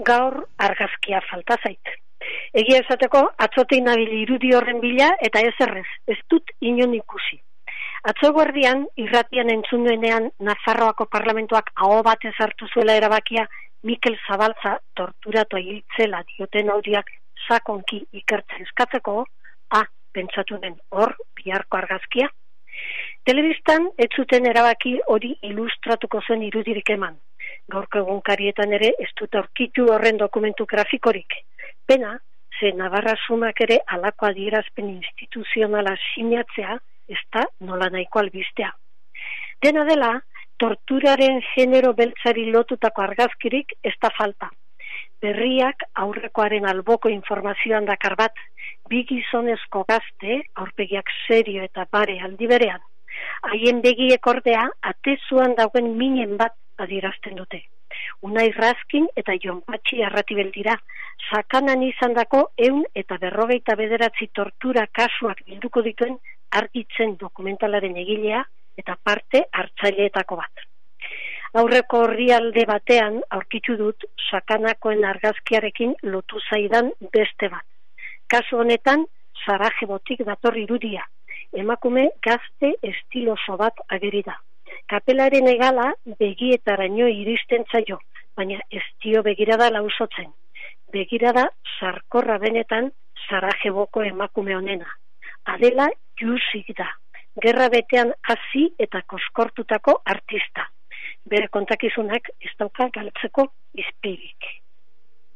gaur argazkia falta zait. Egia esateko, atzotein nabil irudi horren bila eta ez dut inon ikusi. Atzo guardian, irratian entzun duenean Nafarroako parlamentuak aho batez hartu zuela erabakia Mikel Zabalza torturatu hiltzela dioten audiak sakonki ikertzen eskatzeko, pentsatu den hor biharko argazkia. Telebistan ez zuten erabaki hori ilustratuko zuen irudirik eman. Gaurko egunkarietan ere ez dut aurkitu horren dokumentu grafikorik. Pena, ze Navarra Sumak ere halako adierazpen instituzionala sinatzea ez da nola nahiko albistea. Dena dela, torturaren genero beltzari lotutako argazkirik ez da falta. Berriak aurrekoaren alboko informazioan dakar bat, bi gizonezko gazte, aurpegiak serio eta bare aldi berean. Haien begiek ordea, atezuan dagoen minen bat adierazten dute. Unai Raskin eta Jon Patxi Arratibel dira, sakanan izandako 149 tortura kasuak bilduko dituen argitzen dokumentalaren egilea eta parte hartzaileetako bat. Aurreko orrialde batean aurkitu dut sakanakoen argazkiarekin lotu zaidan beste bat. Kasu honetan, Sarajevotik dator irudia. Emakume gazte estiloso bat ageri da. Kapelaren egala begietaraino iristen zaio, baina ez dio begirada lausotzen. Begirada sarkorra benetan Sarajevoko emakume honena. Adela Jusik da. Gerra betean hasi eta koskortutako artista. Bere kontakizunak ez dauka galtzeko izpirik.